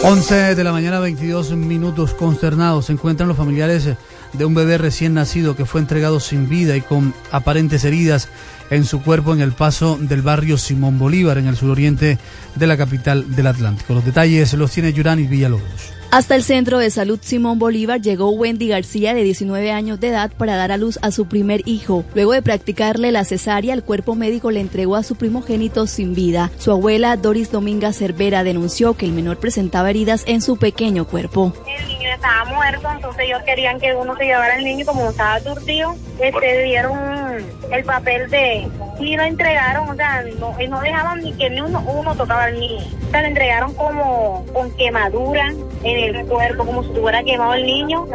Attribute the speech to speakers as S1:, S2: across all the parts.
S1: 11 de la mañana, 22 minutos. Consternados se encuentran los familiares de un bebé recién nacido que fue entregado sin vida y con aparentes heridas en su cuerpo en el paso del barrio Simón Bolívar, en el suroriente de la capital del Atlántico. Los detalles los tiene Yuranis Villalobos.
S2: Hasta el Centro de Salud Simón Bolívar llegó Wendy García, de 19 años de edad, para dar a luz a su primer hijo. Luego de practicarle la cesárea, el cuerpo médico le entregó a su primogénito sin vida. Su abuela, Doris Dominga Cervera, denunció que el menor presentaba heridas en su pequeño cuerpo.
S3: El niño estaba muerto, entonces ellos querían que uno se llevara al niño, como estaba aturdido, dieron el papel y lo entregaron, o sea, no dejaban ni que uno tocara al niño. O sea, le entregaron como con quemadura en el cuerpo, como si estuviera quemado el niño,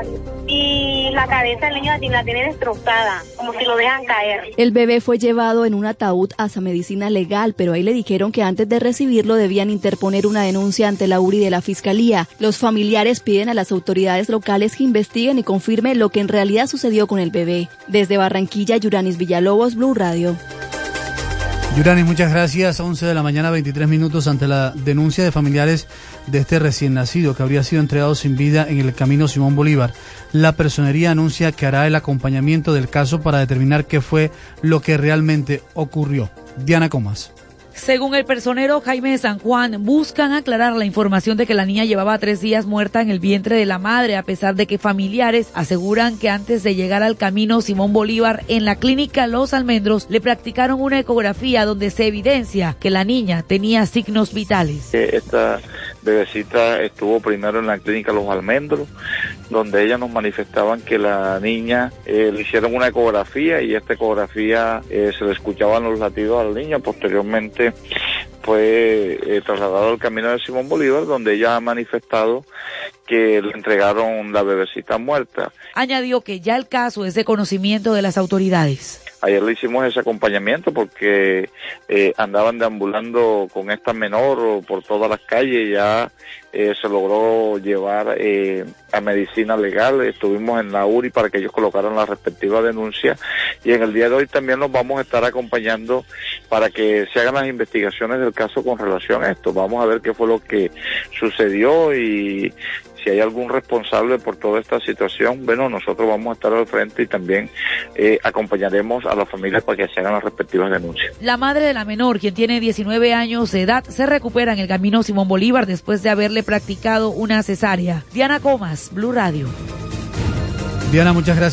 S3: y la cabeza del niño la tiene destrozada, como si lo dejan caer.
S2: El bebé fue llevado en un ataúd a Sa Medicina Legal, pero ahí le dijeron que antes de recibirlo debían interponer una denuncia ante la URI de la Fiscalía. Los familiares piden a las autoridades locales que investiguen y confirmen lo que en realidad sucedió con el bebé. Desde Barranquilla, Yuranis Villalobos, Blue Radio.
S1: Yuranis, muchas gracias. 11 de la mañana, 23 minutos. Ante la denuncia de familiares de este recién nacido que habría sido entregado sin vida en el camino Simón Bolívar, la Personería anuncia que hará el acompañamiento del caso para determinar qué fue lo que realmente ocurrió. Diana Comas.
S4: Según el personero Jaime de San Juan, buscan aclarar la información de que la niña llevaba 3 días muerta en el vientre de la madre, a pesar de que familiares aseguran que antes de llegar al camino Simón Bolívar, en la clínica Los Almendros, le practicaron una ecografía donde se evidencia que la niña tenía signos vitales.
S5: Esta bebecita estuvo primero en la clínica Los Almendros, donde ellas nos manifestaban que la niña le hicieron una ecografía y esta ecografía se le escuchaban los latidos a la niña. Posteriormente fue trasladado al camino de Simón Bolívar, donde ella ha manifestado que le entregaron la bebecita muerta.
S4: Añadió que ya el caso es de conocimiento de las autoridades.
S5: Ayer le hicimos ese acompañamiento porque andaban deambulando con esta menor por todas las calles. Ya se logró llevar a medicina legal. Estuvimos en la URI para que ellos colocaran la respectiva denuncia, y en el día de hoy también los vamos a estar acompañando para que se hagan las investigaciones del caso con relación a esto. Vamos a ver qué fue lo que sucedió y si hay algún responsable por toda esta situación. Bueno, nosotros vamos a estar al frente y también acompañaremos a las familias para que se hagan las respectivas denuncias.
S4: La madre de la menor, quien tiene 19 años de edad, se recupera en el camino Simón Bolívar después de haberle practicado una cesárea. Diana Comas, Blue Radio.
S1: Diana, muchas gracias.